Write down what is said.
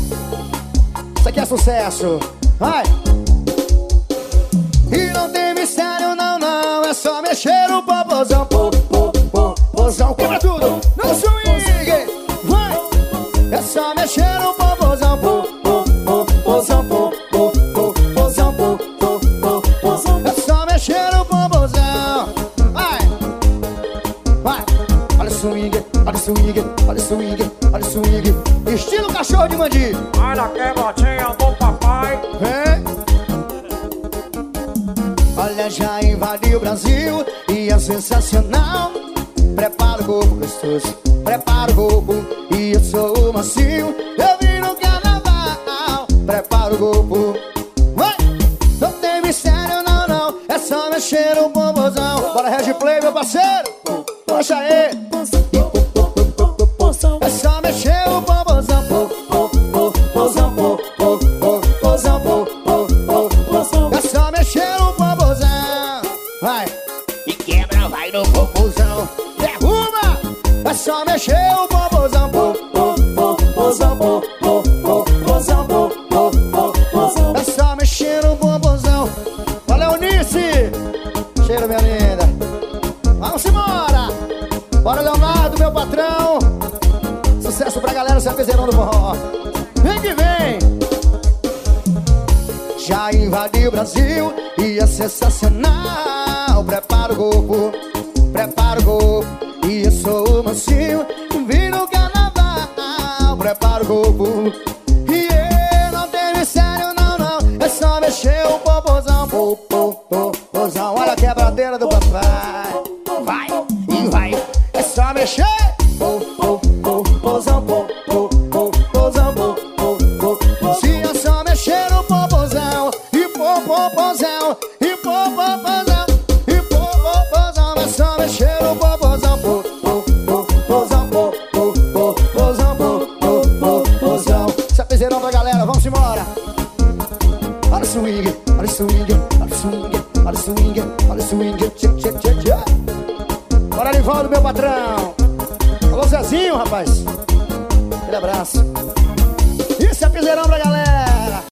Isso aqui é sucesso. Vai! E não tem mistério, não, não. É só mexer o popozão. Popozão, quebra tudo. No swing, vai! É só mexer o popozão. Popozão, popozão, popozão. É só mexer o popozão. Vai! Vai! Olha o swing, olha o swing, olha o swing, olha o swing. Estilo cachorro de mandi. Olha a quebradinha do papai. Vem! Olha, já invadiu o Brasil e é sensacional. Prepara o corpo gostoso, prepara o corpo e eu sou macio. Eu vim no carnaval, prepara o corpo. Vai! Não tem mistério, não, não. É só mexer o bombozão. Bora, Red Play, meu parceiro. Poxa aí. É só mexer o bombozão. Popozão, popozão, popozão. É só mexer o bombozão. Vai! E quebra, vai no popozão. Derruba! É só mexer o popozão. Popozão, popozão, popozão. É só mexer o popozão. Valeu, Nice! Cheiro, minha linda. Vamos embora! Bora, Leonardo, meu patrão. Sucesso pra galera, se apezeirão do forró. Vem que vem! Já invadiu o Brasil e é sensacional. Prepara o corpo, prepara o corpo e eu sou mansinho. Vim no carnaval, prepara o corpo. E eu não tem mistério, não, não. É só mexer o popozão. Popozão, olha a quebradeira do papai. Vai e vai, é só mexer. Popozão, popozão, popozão. Se é só mexer o popozão. E popozão, e popozão, e popozão. É só mexer o popozão. Popozão, popozão, popozão. Se apezeirão pra galera, vamos embora. Olha o swing, olha o swing, olha o swing, olha o swing, olha o swing. Bora, Livaldo, meu patrão. Alô, Zezinho, rapaz. Aquele abraço. E se apiseirão pra galera.